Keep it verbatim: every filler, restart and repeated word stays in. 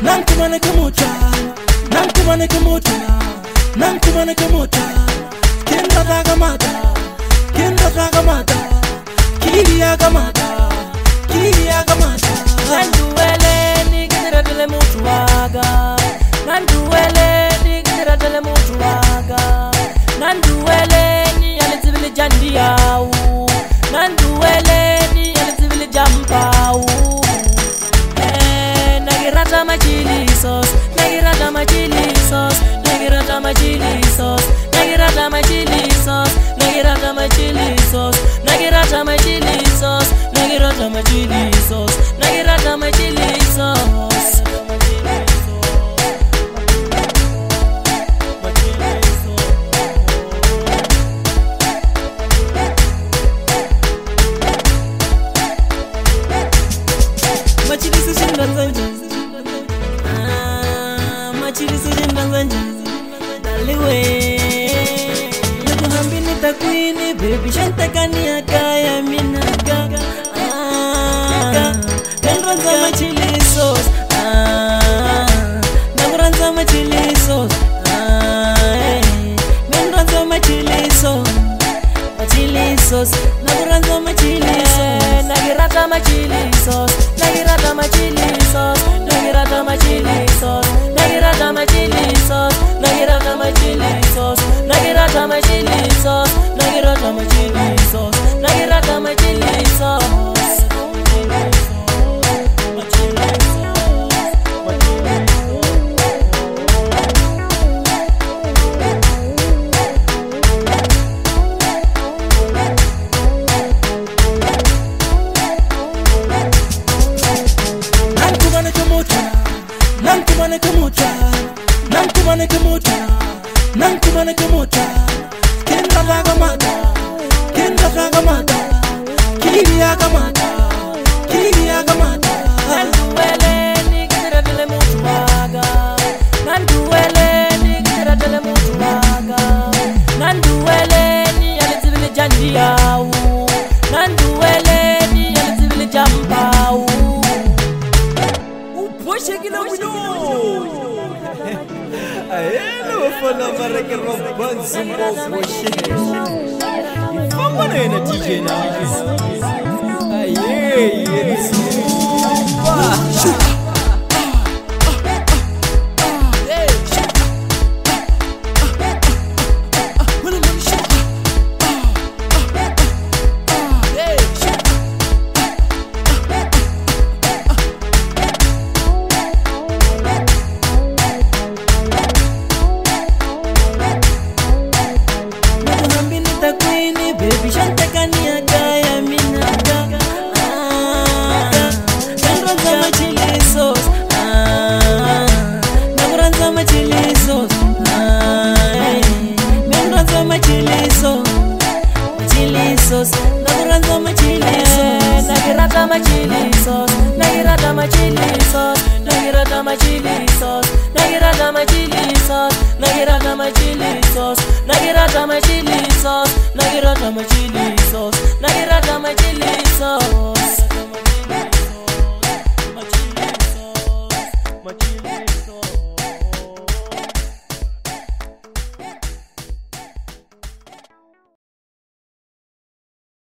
Nankumane kamucha, nankumane kamucha, nankumane kamucha. Kinda tagamata, kinda tagamata, kiria gamata, kiria gamata. Nanduele ni kidera tele mutuaga, nanduele ni kidera tele mutuaga, nanduele ni alizibili jandiau, nanduele ni alizibili jampau. Nagirata machili sauce, nagirata machili sauce, nagirata machili sauce, nagirata machili sauce, nagirata machili sauce, nagirata machili sauce, nagirata machili sauce, nagirata machili sauce. Machili sauce. Machili sujindanzanje daliwe Lugu hambini takwini baby shanta kani akaya minaga Nagranza machili sauce Nagranza machili sauce Nagranza machili sauce Machili sauce Nagranza machili sauce Nagirata machili sauce Nagirata machili sauce Nagirata machili sauce Nagirata machili sauce Nagirata machili sauce Nagirata machili sauce Nagirata machili sauce Nagirata machili sauce Nankumane kamucha, nankumane kamucha, nankumane kamucha. Kinda tagamata, kinda tagamata, kiria gamata, kiria gamata. Nanduele ni kidera tele mutuaga, nanduele ni kidera tele mutuaga, nanduele ni alizibili jandiau, nanduele ni alizibili jampau. Shake it up, we know. Hello, fana mareke roban simbo shake. Ifam bana ina D J na. Aye, yes. Baby shanta kani akaya minaga Nagranza machili sauce Nagranza machili sauce Nagranza machili sauce Machili sauce Nagranza machili sauce Nagirata machili sauce Nagirata machili sauce Nagirata machili sauce Nagirata machili sauce Nagirata machili sauce Nagirata machili sauce Nagirata machili sauce Nagirata machili sauce Machili sauce Machili sauce